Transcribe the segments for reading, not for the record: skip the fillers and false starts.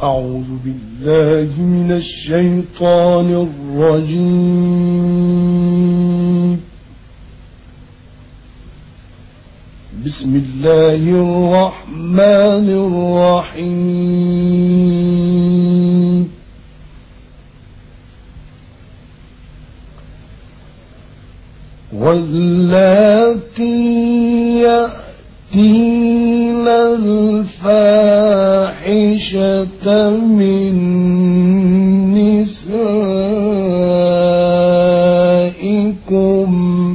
أعوذ بالله من الشيطان الرجيم. بسم الله الرحمن الرحيم. واللاتي يأتين الفاحشة من نسائكم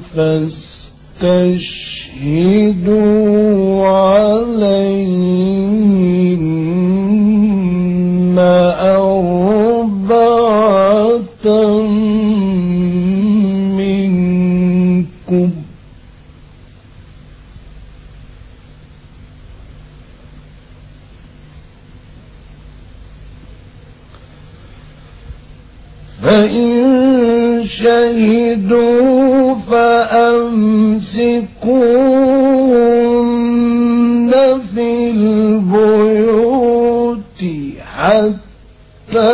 فاستشهدوا عليهن أربعة منكم، فإن شهدوا فأمسكوهن في البيوت حتى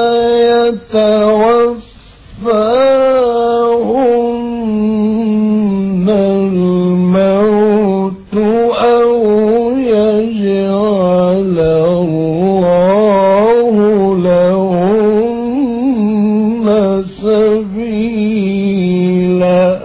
يتوفاهن الموت أو يجعل الله لهن سبيلا.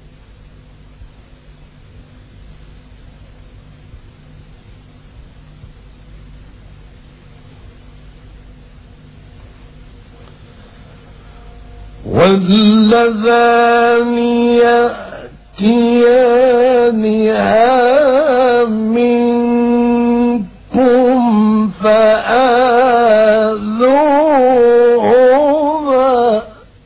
واللذان يأتيانها منكم فآذوهما،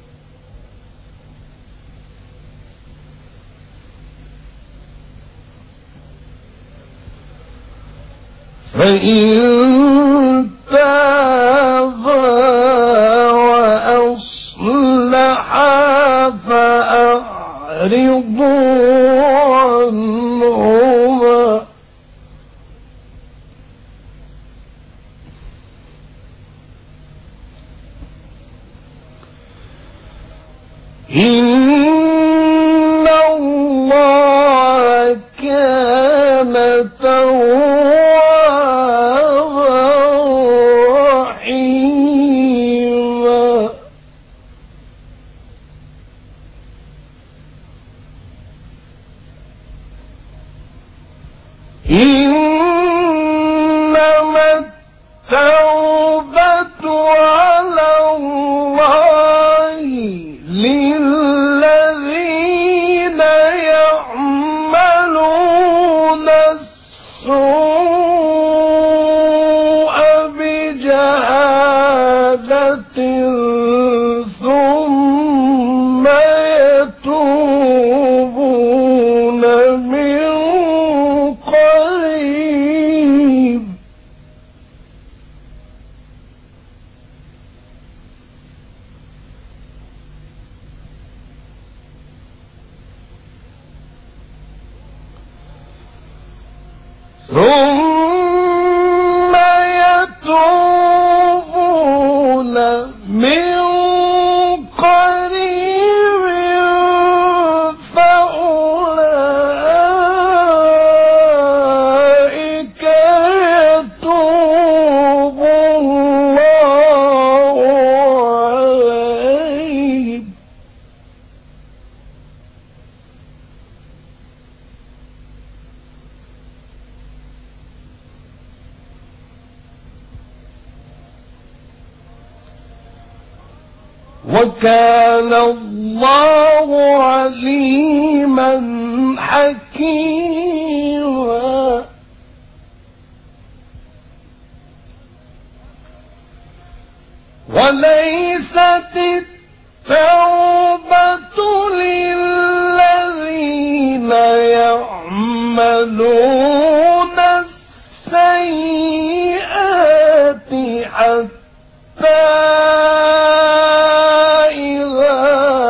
فإن تابا وأصلحا فأعرضوا عنهما، إن الله كان توابا رحيما. إنما التوبة على الله للذين يعملون السوء بجهالة ثم يتوبون من قريب فأولئك يتوب الله عليهم. وكان الله عليما حكيما. وليست التوبة للذين يعملون السيئات حتى إذا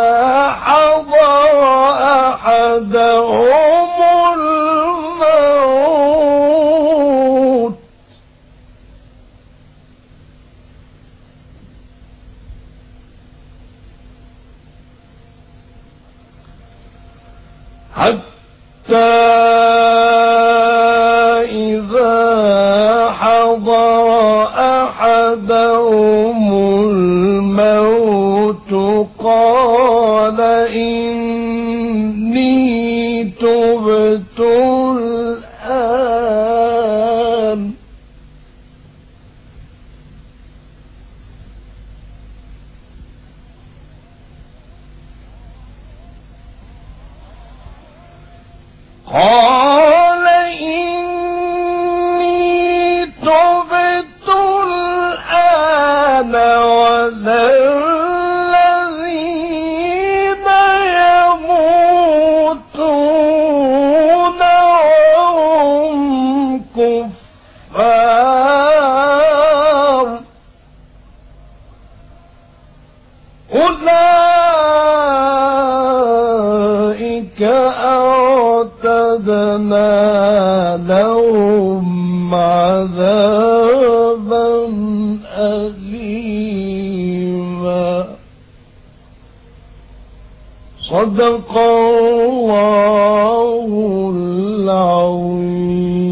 حضر أحدهم الموت حتى إذا حضر أحدهم الموت قال إني تبت الآن ولا الذين يموتون وهم كفار أولئك أعتدنا لهم عذابا أليما. صدق الله العظيم.